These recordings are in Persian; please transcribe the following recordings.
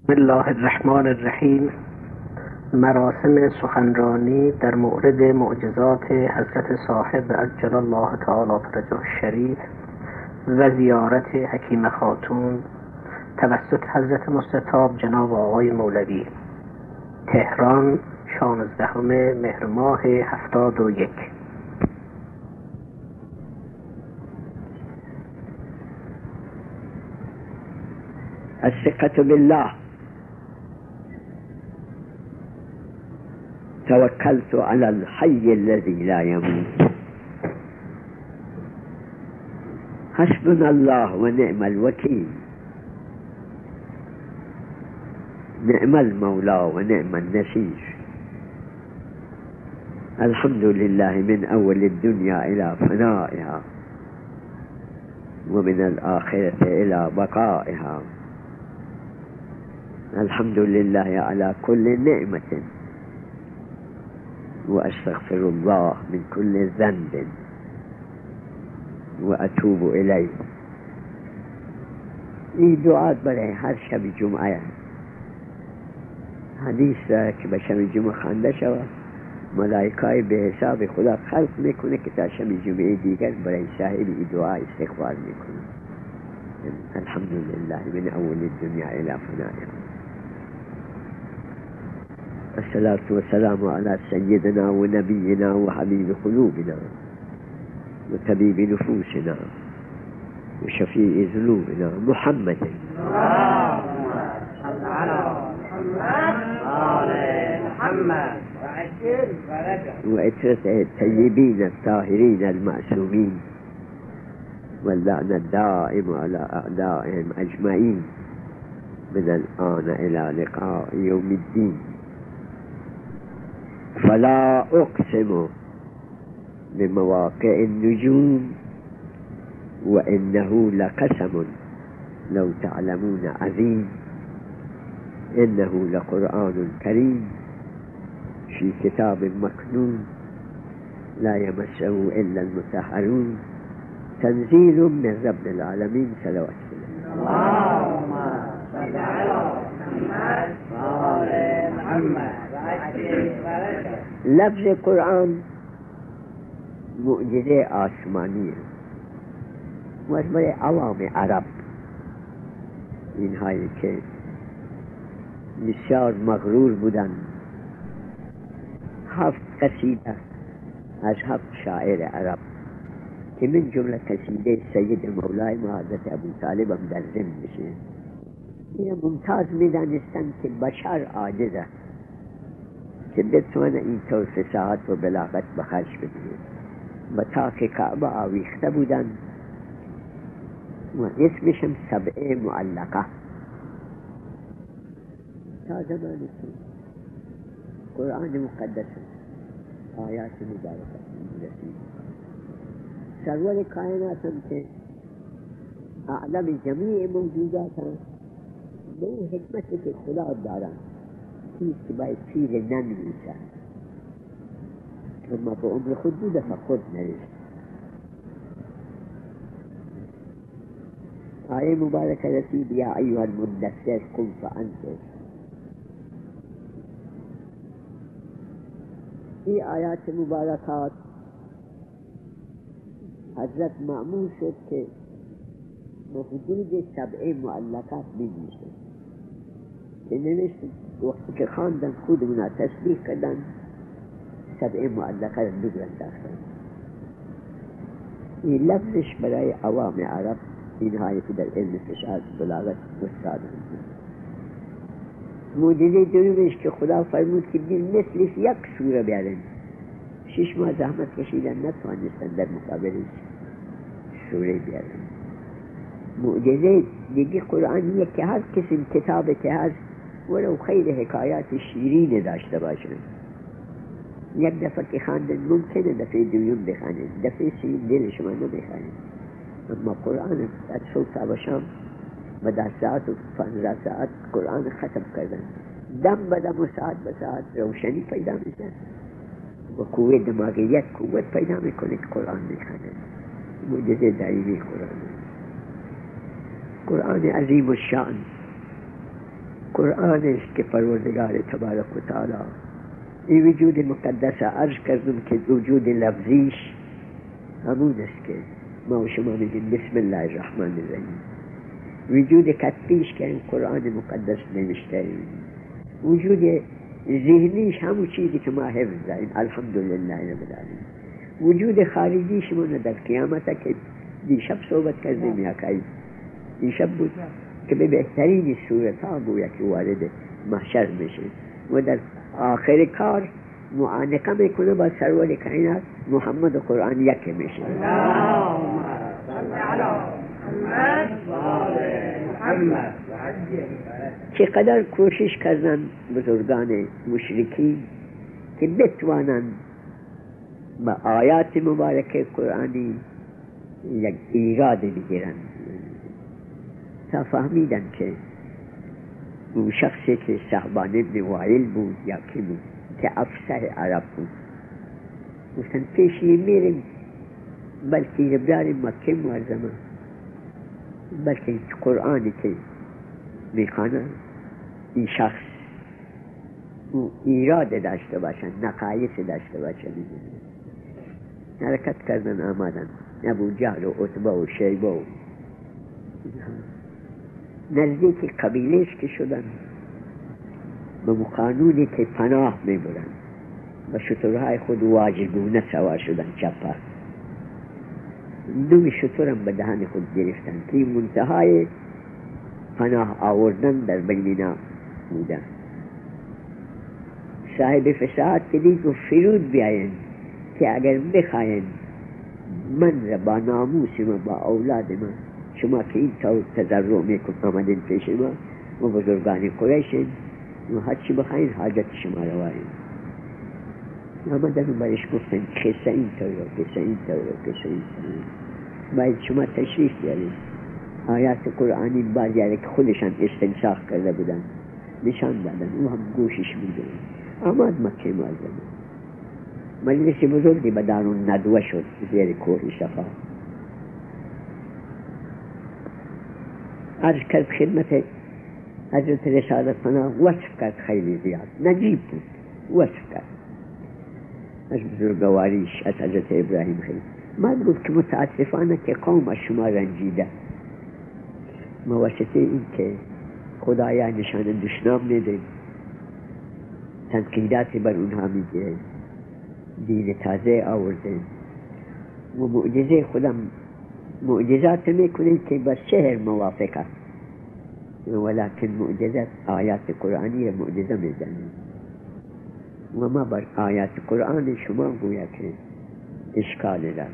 بسم الله الرحمن الرحیم. مراسم سخنرانی در مورد معجزات حضرت صاحب عجل الله تعالی فرجه الشریف و زیارت حکیم خاتون توسط حضرت مستطاب جناب آقای مولوی، تهران، 16 مهر ماه 71. الثقة بالله. توكلت على الحي الذي لا يموت. حسبنا الله ونعم الوكيل. نعم المولى ونعم النصير. الحمد لله من أول الدنيا إلى فنائها، ومن الآخرة إلى بقائها. الحمد لله على كل نعمة، وأستغفر الله من كل ذنب وأتوب إليه. این دعا برای هر شب جمعه حدیث که به شب جمعه خوانده شود، ملائکه به حساب خدا خلق میکنه که تا شب جمعه دیگر برای صاحب این دعا استغفار میکنه. الحمد لله من اول الدنيا الى فنائها. الصلاة والسلام على سيدنا ونبينا وحبيب قلوبنا وطبيب نفوسنا وشفيع ذنوبنا محمد. اللهم صل على محمد وعترة الطيبين الطاهرين المعصومين، واللعنة الدائم على أعدائهم أجمعين من الآن إلى لقاء يوم الدين. فلا أقسم بمواقع النجوم وإنه لقسم لو تعلمون عظيم. إنه لقرآن كريم في كتاب مكنون لا يمسه إلا المطهرون. تنزيل من رب العالمين. صلوات اللهم صل على محمد. لفظ قرآن معجزه آسمانیه و از برای عوام عرب، اینهایی که بسیار مغرور بودن. 7 قصیده از 7 شاعر عرب که من جمله قصیده سید مولای ما حضرت ابو طالب هم در ضمن میشه. این ممتاز میدانستن که بشر عاجزه که بتونه این طور فصاحت و بلاغت به خرج بده. به طاق کعبه آویخته بودن و اسمشم سبع معلقه. تا زمان قرآن مقدس آیات مبارکه رسید. سرور کائنات هم که اعلم جمیع موجودات هم به اون حکمتی که خدا دارن چیز که باید چیز ننویسه، اما به عمر خود بوده فخود نویسه. آیه مبارکه رسید یا ایها المدثر قم فانذر. این آیات مبارکات حضرت مأمور شد که حدود 7 معلقات بنویسه که نوشت. وقتی که خواندن خودمون تصدیق کردن 7 معلقات رو بگرن داختن. این لفظش برای عوام عرب، اینهایی که در علم فصاحت بلاغت استاد هستند. معجزه دومش که خدا فرمود که مثلش یک سوره بیارن. 6 ماه زحمت کشیدن نتوانستن در مقابلش سوره بیارن. معجزه دیگه قرآنیه که هر قسم کتابی که هست ولو خیلی حکایات شیرین داشته باشن، یک دفعه که خواندن ممکنه دفعه دوم بخوانن، دفعه سوم دل شما نمیخوانن. اما قرآن از صبح تا به شام و 10 ساعت و 15 ساعت قرآن ختم کردن. دم به دم و ساعت به ساعت روشنی پیدا میشه و قوه دماغیت قوت پیدا میکنه که قرآن میخوانن. معجزه دائمی قرآن عظیم الشأن قرآن است که پروردگار تبارک و تعالی این وجود مقدس عرض کردم که وجود لفظیش همون است که ما و شما میگیم بسم الله الرحمن الرحیم. وجود کتبیش که این قرآن مقدس نوشته، وجود ذهنیش همون چیزی که ما حفظ داریم الحمدلله رب العالمین. وجود خارجیش ما در قیامت که دیشب صحبت کردیم یا که دیشب بود که به بهترین صورت ها گویا که وارد محشر بشه و در آخر کار معانقه میکنه با سرور کائنات محمد و قرآن یک میشه. چقدر کوشش کردن بزرگان مشرکی که بتوانن با آیات مبارکه قرآنی یک ایراد بگیرن تا فهمیدن که اون شخصی که صحبان ابن وائل بود یا کی بود که افصح عرب بود، گفتن پیشی میریم بلکه ربدار مکه معظمه بلکه قرآنی که میخوانه این شخص او ایراد داشته باشن، نقایص داشته باشن. حرکت کردن آمدن ابو جهل و عتبه و شیبه و نزدیک قبیلهش که شدن به قانونی که پناه میبرن و شترهای خود واجگونه سوار شدن چپا دوی شترم به دهن خود گرفتن که منتهای پناه آوردن در بینینا بودن. صاحب فساد که دید و فرود بیاین که اگر بخواین من را با ناموس ما با اولاد ما شما که این طور تضرع میکن آمدین پیش ما و بزرگان قریشین و هرچی بخواین حاجت شما روایین آمدن و برش گفتن قصه این طور و قصه این طور و قصه این طور باید شما تشریف بیارین آیات قرآنی بازیاره که خودشان استنساخ کرده بودن نشان دادن او هم گوشش میدون. آمد مکه معظمه مجلس بزرگی به دارون ندوه شد زیر کوه صفا. عرض کرد خدمت حضرت رسالت پناه وصف کرد خیلی زیاد نجیب بود وصف کرد از بزرگواریش از حضرت ابراهیم خیلی من گفت که متاسفانه که قوم از شما رنجیده مواسطه این که خدایا نشان دشنام میده تنقیداتی بر اونها میگیره دین تازه آورده و معجزه خودم معجزات میکنه که با شهر موافقه ولكن معجزات آیات قرآنی معجزه میزنه و ما بر آیات قرآن شما گویا که اشکال داریم.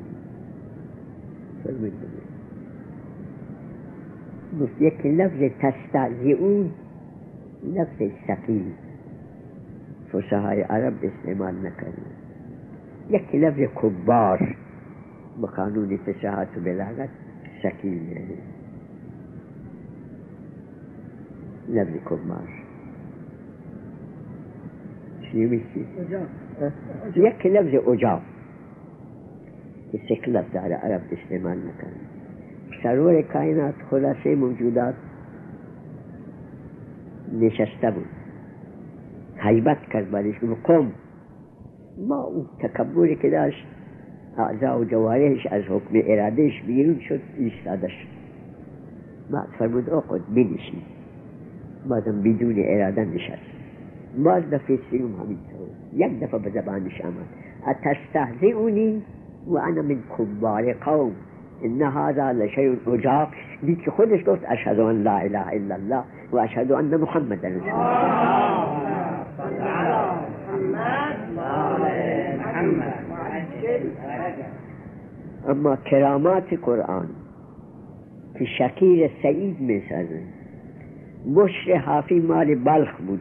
گفت یک لفظ تستعزئون لفظ ثقیل فصحای عرب استعمال نکنه. یک لفظ کبار به قانون فصاحت و بلاغت ثقیل لفظ کبار چی میشی؟ یک لفظ اجاب که ثقل داره عرب استعمال نکنه. سرور کائنات خلاصه موجودات نشسته بود حیبت کرد بعدش که قوم ما اون تکبری که داشت اعضا و جوارحش از حکم ارادهش بیرون شد ایستاده شد. بعد فرمود اقعد بنشین بعدم بدون اراده نشست. باز دفعه سیوم همینطور یک دفعه به زبانش آمد اتستهزئونی و انا من کبار قوم ان هذا لشیء عجاب. دید که خودش گفت اشهد ان لا اله الا الله و اشهد ان محمد رسول الله. اما کرامات قرآن که شکیر سعید می سازن. بشر حافی مال بلخ بود.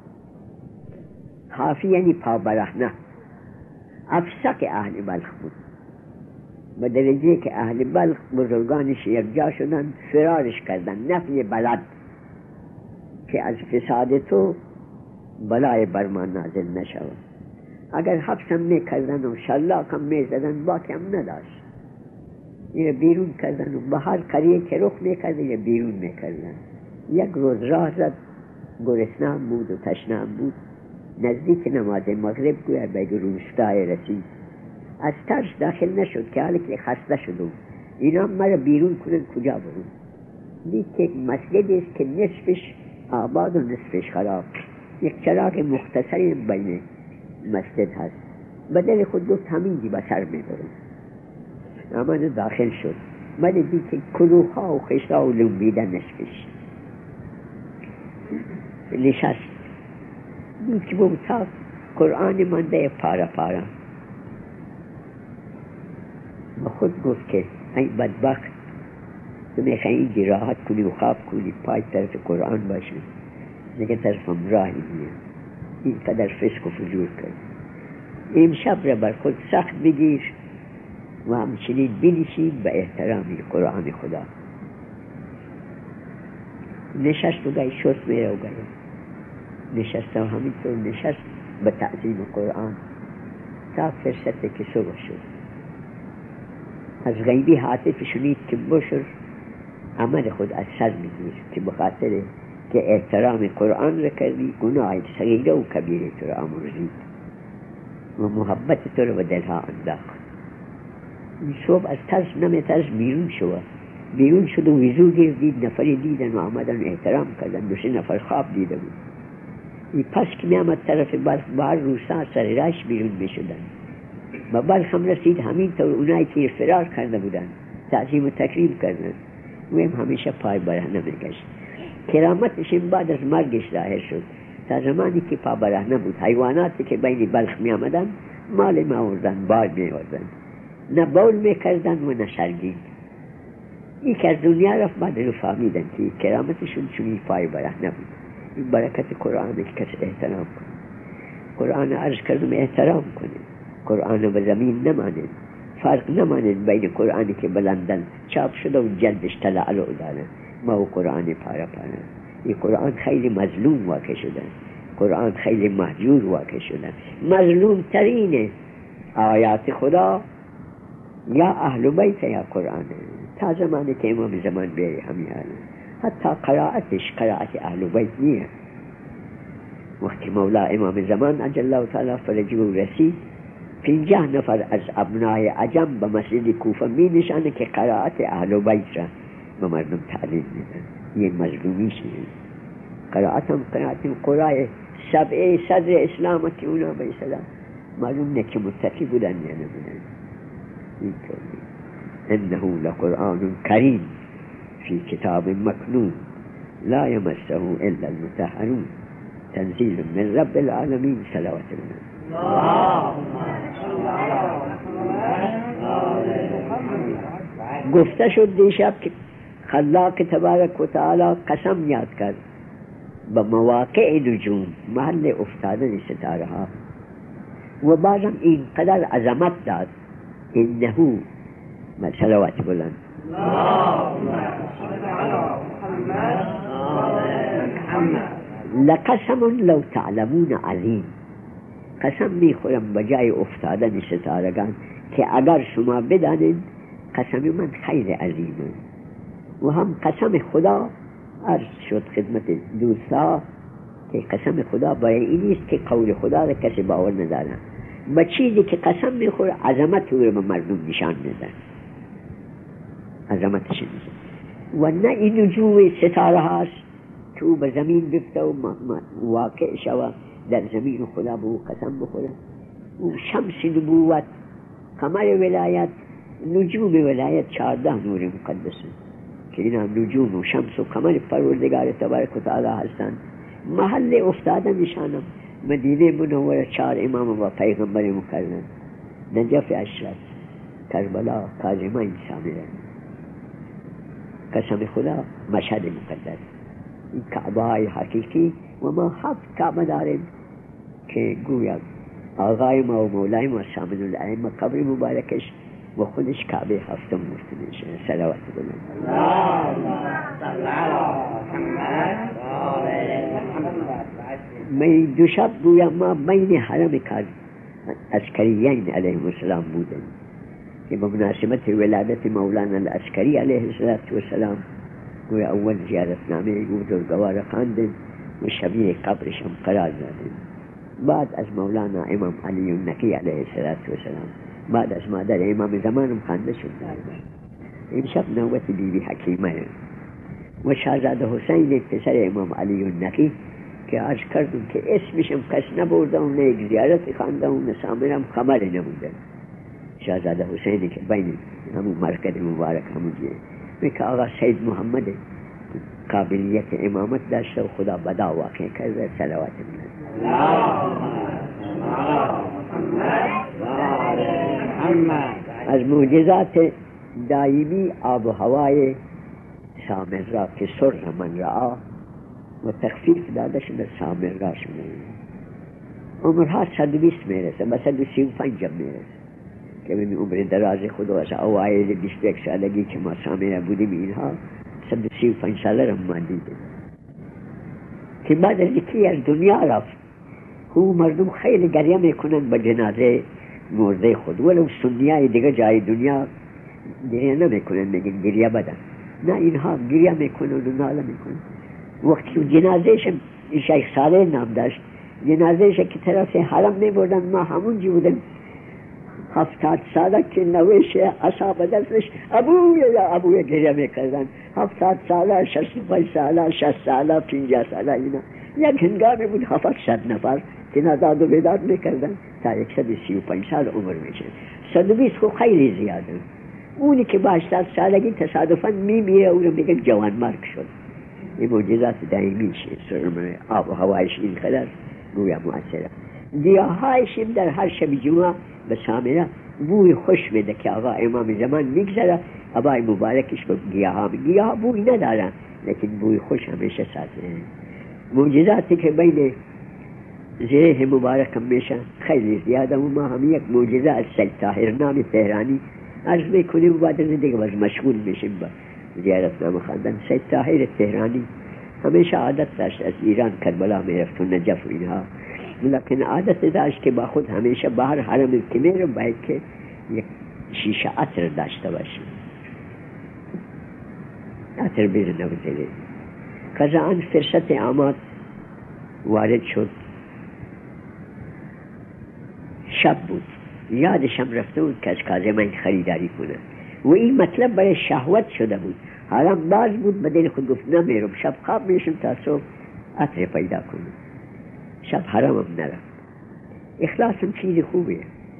حافی یعنی پابرهنه. افسق اهل بلخ بود به درجه که اهل بلخ بزرگانش یکجا شدن فرارش کردن نفی بلد که از فساد تو بلای برمان نازل نشود. اگر حبسم میکردن و شلاقم میزدن باکی هم نداشت. یه بیرون کردن و به هر قریه که رخ میکردن یه بیرون میکردن. یک روز راه زد گرسنه‌ام بود و تشنه‌ام بود. نزدیک نماز مغرب گویا به روستای رسید. از ترس داخل نشد که حالی که خسته شدم اینا مرا بیرون کنن کجا برون. دید که مسجدی است که نصفش آباد و نصفش خراب. یک چراغ مختصری بین مسجد هست. بدل خود گفت همینجی به سر میبرم. اما داخل شد. من دید که کلوها و خشتا و لنبیده نصفش نشست. دید که بمتا قرآن مانده پارا پارا. با خود گفت که ای بدبخت، تو میخوایی اینجی راحت کنی و خواب کنی، پای طرف قرآن باشی، دیگه طرفم راهی میاد. این قدر فسق و فجور کرد. امشب را بر خود سخت بگیر و همچنین بنشین به احترامی قرآن خدا. نشست و گای شد میره و گای نشست و همینطور نشست به تعظیم قرآن تا فرصت که صبح شد. از غیبی حاطف شنید که بشر عمل خود از سر میگیر که بخاطر که احترام قرآن را کردی گناه صغیره و کبیره تو را آمرزید و محبت تو را به دلها انداخت. این صبح از ترس نمیترس بیرون شد و وضو گرفت. دید نفری دیدن و آمدن احترام کردن. 2-3 نفر خواب دیده بود. این پس که میامد طرف بلخ بار روسا سر راش بیرون میشدن و بلخ هم رسید. همینطور اونایی که فرار کرده بودن تعظیم و تکریم کردن و هم همیشه پای برهنه میگشت. کرامتش بعد از مرگش ظاهر شد. تا زمانی که پا برهنه بود حیواناتی که بین بلخ میامدن مال میآوردن، بال میآوردن، نه بول میکردن و نه شرگین. این که از دنیا رفت بعد رو فهمیدن که کرامتشون چونی پای برهنه بود. این برکت قرآن که کس احترام کنه. قرآن عرض کردم احترام کنه. قرآن به زمین نمانید. فرق نمانید بین قرآنی که بلندن چاپ شده و جلدش تلعلع دارن ما و قرآن پارا پارا. این قرآن خیلی مظلوم واقع شدن. قرآن خیلی محجور واقع شدن. مظلوم ترین آیات خدا یا اهل بیت یا قرآن. تا زمانی که امام زمان بیاری همین حتی قرائتش قرائت اهل بیت نیه. وقتی مولا امام زمان عجل الله تعالی فرجه رسید 50 نفر از ابنای عجم به مسجد کوفه می نشانه که قرائت اهل بیت را به مردم تعلیم میدن. این مظلومی شده. قرائت هم قرائت قرآن 7 صدر اسلام که اونا به اسلام معلوم نه که متقی بودن یا نبودن. این طوری انه لقرآن کریم فی کتاب مکنون لا یمسه الا المطهرون تنزیل من رب العالمین. صلوات الله. گفته شد دیشب که خلاق تبارک و تعالی قسم یاد کرد به مواقع نجوم، محل افتادن ستاره ها، و بازم این قدر عظمت داد. انه صلوات بلند لقسم لو تعلمون عظیم. قسم میخورم بجای افتادن ستارگان که اگر شما بدانید قسم من خیلی عظیمه. و هم قسم خدا عرض شد خدمت دوستا که قسم خدا برای این نیست که قول خدا را کسی باور نداره. با چیزی که قسم میخوره عظمت رو به مردم نشان میده، عظمتش میده. و نه این نجوم ستاره هاست که او به زمین بفته و واقع شود در زمین خدا به او قسم بخوره. او شمس نبوت، قمر ولایت، نجوم ولایت 14 نور مقدسه که این هم نجوم و شمس و قمر پروردگار تبارک و تعالی هستند. محل افتاده نشانم مدینه منوره 4 امام و پیغمبر مکرم، نجف اشرف، کربلا، کاظمین، سامره. قسم خدا مشهد مقدس. این کعبه های حقیقی و ما 7 کعبه داریم که گویا آقای ما و مولای ما سامن الائمه قبر مبارکش و خودش کعبه 7 مرتبه میشه. صلوات بلند. می دوشب گویا ما بین حرم عسکریین علیه السلام بودن که به مناسبت ولادت مولانا العسکری علیه السلام گویا اول زیارت نامه بزرگوار خواندن و شبیه قبرشم قرار دادیم. بعد از مولانا امام علی النقی علیه السلام، بعد از مادر امام زمانم خانده شد دارم. امشب نوبت بیبی حکیمه و شاهزاده حسین پسر امام علی النقی که عرض کردم که اسمشم کس نبرده و نه یک زیارت خانده و نه سامرم خبر نبوده. شاهزاده حسینی که بین همون مرکز مبارک همون جیه میگه آقا سید محمد قابلیت امامت داشته و خدا بدا واقع کرده. صلوات محمد. از معجزات دائمی آب و هوای سامر را که سر من را و تخفیف داده شده سامر را شده. عمرها 120 میرسه و 135 میرسه که ببین عمر دراز خدا از اوایل 21 سالگی که ما سامر بودیم اینها 135 ساله را ما دیدیم که بعد از یکی از دنیا رفت. او مردم خیلی گریه میکنند به جنازه مرده خود، ولو سنیای دیگه جای دنیا گریه نمیکنن، میگن گریه بدن. نه، اینها گریه میکنن و ناله میکنن. وقتی جنازهش شیخ صالح نام داشت، جنازهش که طرف حرم میبردن، ما همونجی بودن 70 ساله که نوش اصحاب دستش ابوی گریه میکردن. 70 ساله، 65 ساله، 60 ساله، 50 ساله، اینا یک هنگامی بود 700 نفر که نزاد و بیداد میکردن تا 135 سال عمر میشه. 120 خب خیلی زیاده. اونی که با 80 سالگی تصادفاً میمیره او رو میگن جوان مرگ شد. این معجزات دائمیشه. سرمه آب و هوایش این خدر گویا مؤثره. گیاهایش در هر شب جمعه به سامره بوی خوش میده که آقا امام زمان میگذره آبای مبارکش به گیاه بوی ندارن لیکن بوی خوش همیشه سازه. معجزاتی که بین زیه مبارک میشن خیلی زیاده و ما هم یک معجزه از سید طاهر نام تهرانی عرض میکنیم و بعد دیگه باز مشغول میشیم با زیارت نام خواندن. سید طاهر تهرانی همیشه عادت داشت از ایران کربلا میرفت و نجف و اینها، لیکن عادت داشت که با خود همیشه بهر حرم که میره باید که یک شیشه عطر داشته باشه، عطر بیرونه بزنه. قضاءً فرصت آمد وارد شد، شب بود، یادشم رفته بود که از کاظمین خریداری کنه و این مطلب برای شهوت شده بود. حالم باز بود، به دل خود گفت نمیرم، شب خواب میشم تا صبح عطر پیدا کنم. شب حرامم نرفت. اخلاصم چیز خوبیه.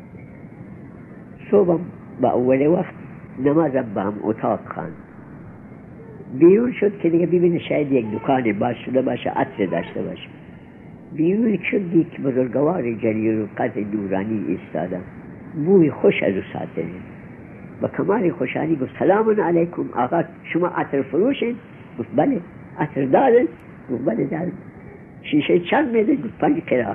صبحم با اول وقت نمازم با هم اتاق خواند. بیرون شد که دیگه ببینه شاید یک دکان باز شده باشه، عطر داشته باشه. بیرون شد دید که بزرگوار جلیل القدر نورانی ایستادن، بوی خوش از او ساته. با کمال خوشحالی گفت سلام علیکم آقا، شما عطر فروشین؟ گفت بله. عطر دارن؟ گفت بله دارن. شیشه چند میده؟ گفت 5 قران.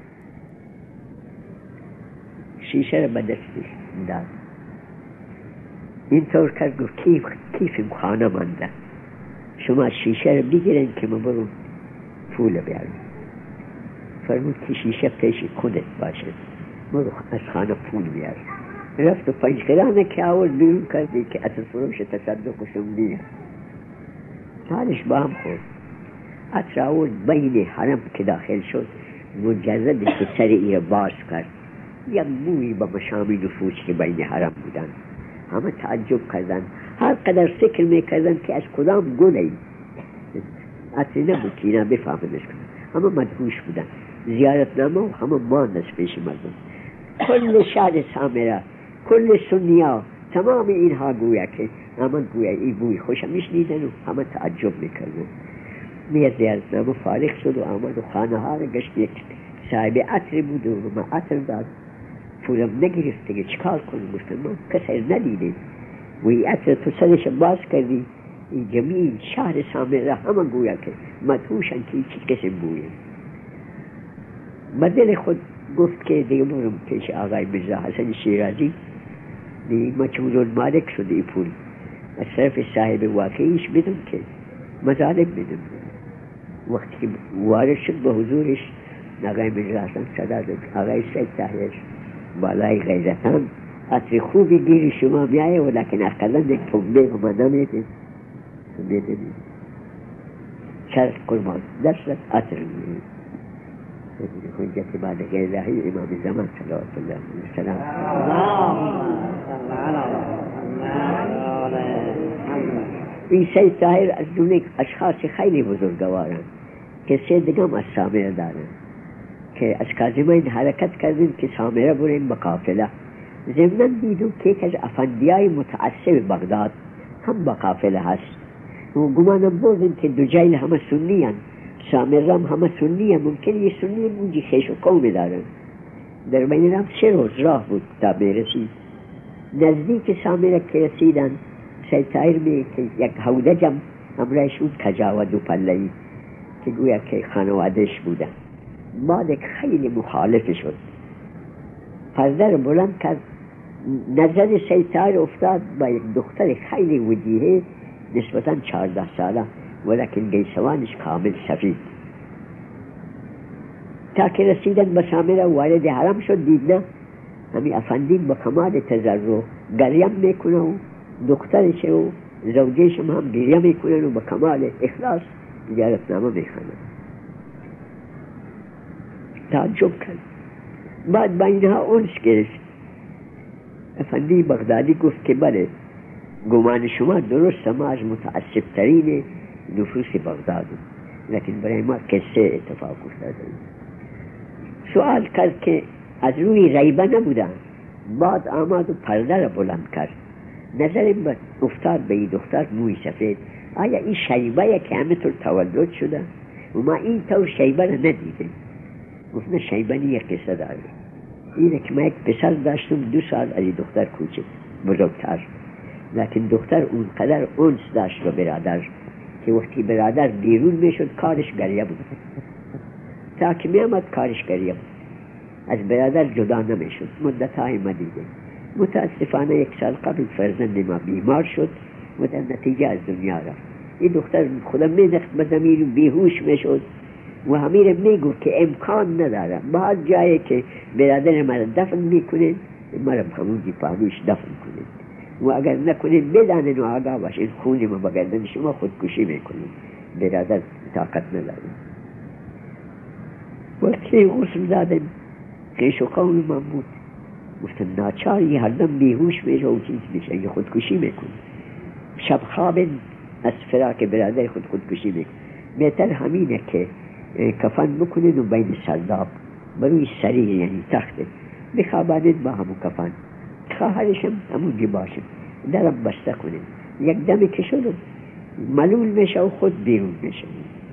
شیشه رو به دستش داد، اینطور کرد گفت کیفم خانه مانده، شما شیشه رو بگیرن که ما برو پول بیارم. فرمود که شیشه پیش خودت باشه، برو از خانه پول بیار. رفت و 5 قرانه که آورد بیرون کردی که عطر فروش تصدقشم دید. حالش با هم خورد. عطر آورد بین حرم که داخل شد، مجرد که سر ایره باز کرد، یک بوی با مشامی نفوس که بین حرم بودن همه تعجب کردن، هر قدر فکر میکردن که از کدام گلی. عطر نبود که اینا بفهمنش کنن، همه مدهوش بودن. زیارتنامه و همه ماندست پیش مردم. کل شهر سامره، کل سنیا، تمام اینها گویا که اما گویا این بوی خوش میشنیدن و همه تعجب میکردن. میاد زیارتنامه فارغ شد و آمد و خانه ها رو گشت. یک صاحب عطر بود و ما عطر داد، پولم نگرفت دیگه چکار کنم؟ گفتم من کسی ندیده و این عطر تو سرش باز کردی، این جمیل شهر سامره همه گویا که مدهوشن که چی کسی بویه. بدل خود گفت که دیگه برم پیش آقای مرزا حسن شیرازی، دیگه مچمون مالک شده این پول، از طرف صاحب واقعیش بدم که مظالم بدم. وقتی که وارد شد به حضورش آقای مرزا حسن صدا داد آقای سید طاهر بالای غیرتان عطر خوبی گیری شما میایه ولیکن اقلا یک پنبه و ما نمیدیم. چرخ قربان دستت عطر می‌کنی. حجت بالغ الهی امام زمان صلوات الله علیه وسلم. این سید طاهر از جمله اشخاص خیلی بزرگوارند که سیدگم از سامره دارند که از کاظمین حرکت کردیم که سامره بریم به قافله. ضمناً دیدم که یک از افندیای متعصب بغداد هم با قافله هست و گمانم بردیم که دو جیل همه سنی هن، سامره هم همه سنی هن. ممکن یه سنی موجی خیش و قومی دارن. در بین هم 3 روز راه بود تا برسید. نزدیک سامره که رسیدن سید طاهر می که یک هودجم همراهشون کجا و 2 پله‌ای که گویا که خانوادهش بودن. بعد خیلی مخالف شد، پرده رو بلند کرد، نظر سید طاهر افتاد با یک دختر خیلی وجیهه نسبتاً 14 ساله ولیکن گیسوانش کامل سفید. تا که رسیدن به سامره وارد حرم شد، دید نه همی افندیم با کمال تضرع گریم میکنه و دخترش و زوجهش هم گریه میکنن و با کمال اخلاص زیارتنامه میخوانن. تعجب کرد. بعد با اینها اونس گرفت. افندی بغدادی گفت که بله گمان شما درست، ما از متعصب ترین نفوس بغدادیم، لیکن برای ما قصه اتفاق افتاده. سوال کرد که از روی ریبه نبودن. بعد آمد و پرده را بلند کرد. نظرم افتاد به این دختر موی سفید. آیا این شیبه که همه طور تولد شده و ما این طور شیبه را ندیدیم؟ گفت نه، شیبه یک قصه داره. اینه که من یک پسر داشتم 2 سال از این دختر کوچک بزرگتر، لیکن دختر اونقدر انس داشت با برادر که وقتی برادر بیرون میشد کارش گریه بود. تا که میامد کارش گریه بود، از برادر جدا نمیشد. مدت های مدیده. متاسفانه 1 سال قبل فرزند ما بیمار شد و در نتیجه از دنیا رفت. این دختر خودم میدخت به زمین و بیهوش میشد و همین میگو که امکان نداره. بعض جایی که برادر مرا دفن میکنه مرا همونجی پانوش دفن کنه و اگر نکنه بدانن و آگاه باشین خونی ما بگردن شما خودکشی میکنید. برادر طاقت نداره. وقتی غسل دادن خیش و قوم من بود، گفتن ناچاری هر دم بیهوش میشه و چیز میشه، یه خودکشی میکنه. شب خواب از فراق برادر خودکشی میکنه. بهتر همینه که کفن بکنید و بین سرداب بروی سریع یعنی تخته بخوابانید با همون کفن، خواهرشم همونجی باشه، درم بسته کنید. یک دمی که شد ملول میشه و خود بیرون میشه.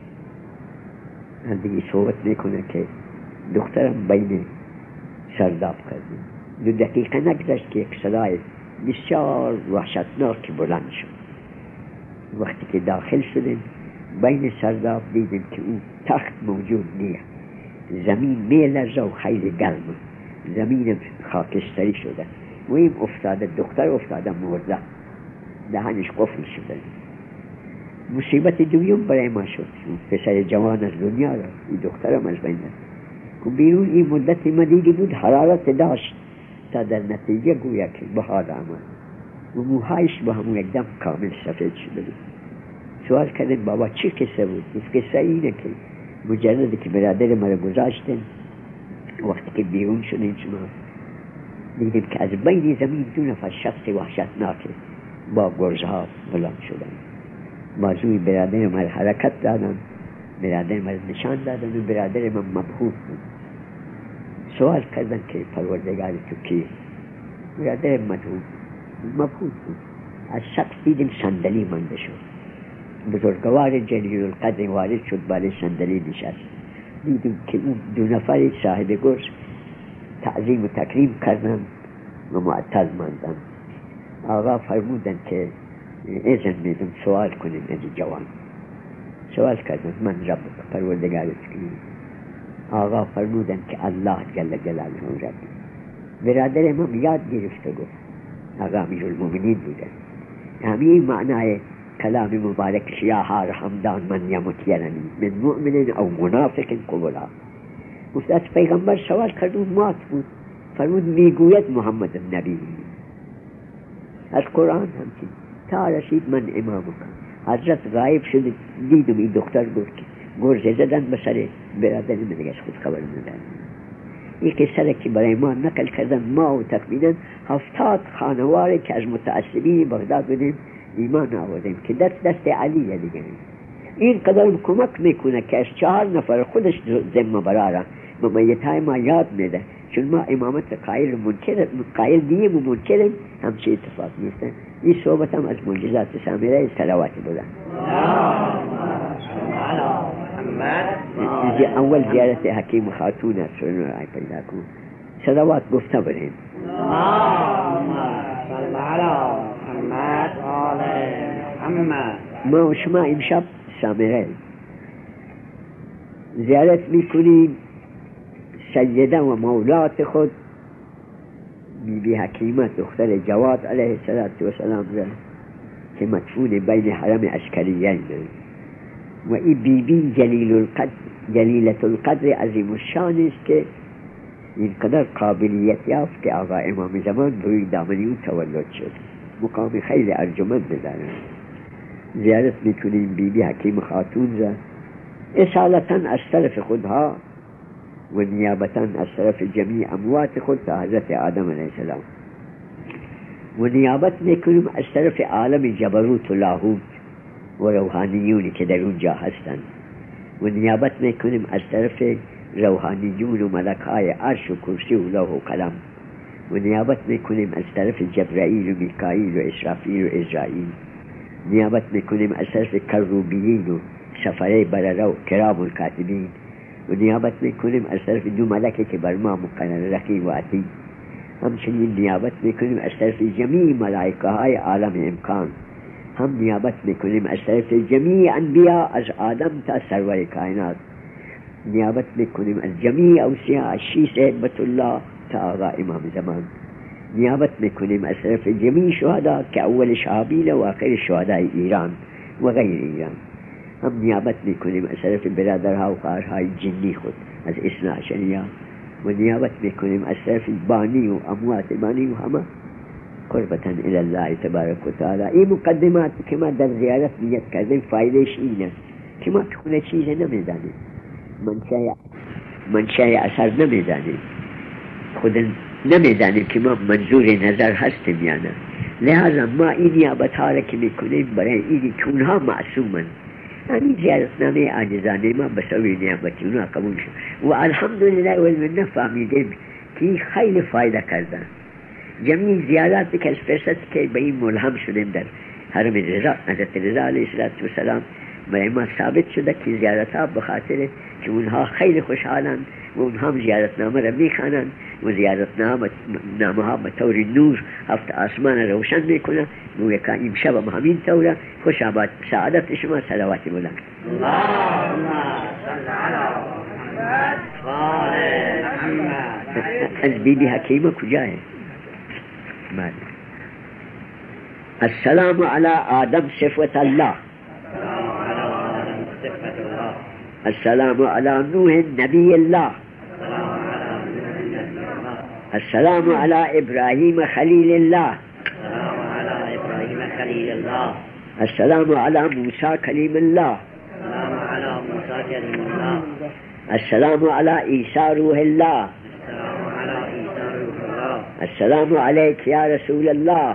دیگه صحبت میکنه که دخترم بین سرداب کردیم. 2 دقیقه نگذشت که یک صدای بسیار وحشتناک بلند شد. وقتی که داخل شدیم بین سرداب دیدیم که اون تخت موجود نیست، زمین میلرزه و خیلی گرمه، زمین خاکستری شده و این افتاده، دختر افتاده مرده، دهنش قفل شده. مصیبت دویم برای ما شد. پسر جوان از دنیا را، این دخترم از بین که بیرون این مدت ما دیدی بود حرارت داشت تا در نتیجه گویا که بهار آمد و موهایش با همون یک دم کامل سفید شده بود. سوال کردن بابا چی قصه بود؟ گفت قصه اینه که مجرد که برادر مرا گذاشتن، وقتی که بیرون شدیم شما دیدیم که از بین زمین 2 نفر شخص وحشتناک با گرزها بلند شدن. بازوی برادر مرا حرکت دادن، برادر مرا نشان دادن و برادر من مبهوت بود. سوال کردن که پروردگار تو کی؟ برادر مبهوت بود. از سقف دیدیم صندلی مانده شد. بزرگوار جلیل القدر وارد شد، بالای صندلی نشست. دیدیم که اون 2 نفر صاحب گرز تعظیم و تکریم کردن و معطل ماندن. آقا فرمودن که اذن میدم سوال کنیم از جوان. سوال کردن من رب پروردگار کی؟ آقا فرمودن که الله جل جلاله رب. برادر من یاد گرفته گفت آقا امیرالمومنین بودن. همین معنای کلام مبارک یا حمدان من یمت یرنی من مؤمن او منافق قبلا. گفت از پیغمبر سوال کرد و مات بود. فرمود میگوید محمد النبی. از قرآن همچین تا رسید من امامکم حضرت غایب شد، دیدم این دختر گفت که گرزه زدن به سر برادر من دیگه خود خبر ندارم. این قصه که برای ما نقل کردن، ما و تقریبا 70 خانوار که از متعصبین بغداد بودیم ایمان آوردیم که دست علیه دیگه. این قدر کمک میکنه که از 4 نفر خودش ذمه براره ممیتای ما یاد میده، چون ما امامت قائل دیم و منکریم، همچه اتفاق میفته. این صحبت هم از معجزات سامره صلواتی بودن. اول زیارت حکیم خاتون است سرون رای پیدا کن، صلوات گفته بریم. ما و شما امشب سامره زیارت میکنیم سیده و مولات خود بی حکیمه دختر جواد علیه السلام را که مدفون بین حرم عسکریین و این بی جلیلت القدر عظیم الشان است که اینقدر قابلیت یافت که آقا امام زمان روی دامنی او تولد شد. مقام خیلی ارجمند دارن. زیارت میکنیم بی حکیم خاتون را اصالتا از طرف خودها و نیابتا از طرف جمیع اموات خود تا حضرت آدم علیه السلام، و نیابت میکنیم از طرف عالم جبروت و لاهوت و روحانیونی که در اونجا هستند، و نیابت میکنیم از طرف روحانیون و ملکهای عرش و کرسی و لوح و قلم، و نیابت میکنیم از طرف جبرائیل و میکائیل و اسرافیل و اسرائیل، نیابت میکنیم از طرف کروبیین و سفره برره و کرام الکاتبین، و نیابت میکنیم از طرف 2 ملکه که بر ما مقرر رقیب و عتید. همچنین نیابت میکنیم از طرف جمیع ملائکه های عالم امکان. هم نیابت میکنیم از طرف جمیع انبیاء از آدم تا سرور کائنات. نیابت میکنیم از جمیع اوصیاء از شیس هبت الله تا آقا امام زمان. نیابت میکنیم از طرف جمیع شهدا که اول شهابیل و آخر شهدای ایران و غیر ایران. هم نیابت میکنیم از طرف برادرها و خواهرهای جنی خود از اثنا عشریه، و نیابت میکنیم از طرف بانی و اموات بانی و همه قربتاً الالله تبارک و تعالی. این مقدمات که ما در زیارت نیت کردیم فایدهش اینه که ما خونه چیز نمیدانیم، منشأ اثر نمیدانیم، خود نمیدانیم که ما منظور نظر هستیم یا نه. لہذا ما این نیابت ها را که میکنیم برای اینی که اونها معصومن، همین زیارتنامه عاجزانه ما به سوی نیابتی اونها قبول شد و الحمدلله والمنه فهمیدیم که خیلی فایده کردن. جمعی زیارات که از فرصت که به این ملهم شدیم در حرم رضا حضرت رضا علیه السلام برای ما ثابت شده که زیارت ها بخاطر که اونها خیلی خوشحالن و اونها هم زیارتنامه را میخوانند و زیارتنامه ها به طور نور هفت آسمان روشن میکنه و یکا امشب هم همین طوره. خوش آباد سعادت شما صلواتی بلند. از بیبی حکیمه کجاه؟ السلام علی آدم صفت الله، السلام علی نوح نبی الله، السلام علی ابراهیم خلیل الله، السلام علی موسی کلیم الله، السلام علی عیسی روح الله، السلام عليك يا رسول الله،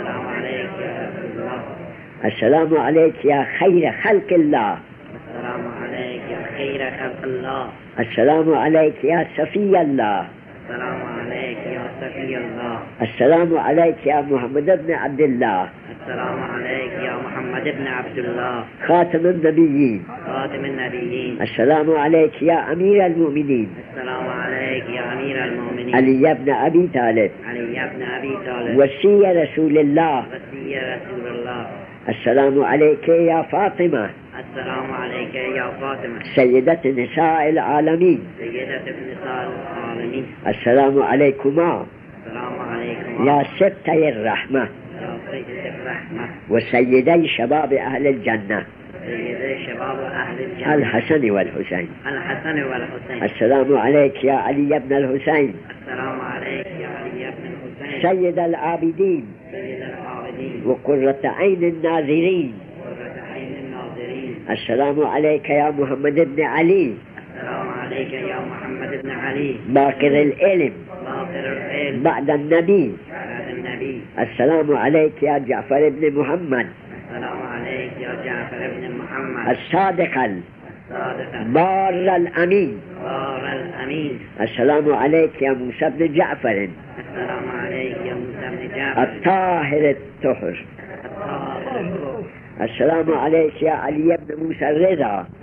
السلام عليك يا خير خلق الله، السلام عليك يا خير خلق الله، السلام عليك يا صفي الله، السلام عليك يا صفي الله، السلام عليك يا محمد بن عبد الله، السلام عليك يا محمد بن عبد الله، خاتم النبيين، خاتم النبيين، السلام عليك يا أمير المؤمنين، السلام عليك يا أمير المؤمنين، علي بن أبي طالب، علي بن أبي طالب، وصي رسول الله، وصي رسول الله، السلام عليك يا فاطمة، السلام عليك يا فاطمة، سيدة نساء العالمين، سيدة نساء العالمين، السلام عليكما السلام عليكم يا سبتي الرحمة، يا سيدة الرحمة، وسيدي شباب أهل الجنة، سيدي شباب أهل الجنة، الحسن والحسين، الحسن والحسين، السلام عليك يا علي بن الحسين، السلام عليك يا علي بن الحسين، سيد العابدين سيد العابدين، وقرة عين الناظرين، قرة عين السلام عليك يا محمد بن علي. السلام عليك يا محمد بن علي. باقر العلم بعد النبي. السلام عليك يا جعفر بن محمد. السلام عليك يا جعفر بن محمد. الصادق بار الأمين. السلام عليك يا موسى بن جعفر. السلام عليك يا موسى بن جعفر. الطاهر الطهر. السلام عليك يا علي بن موسى الرضا.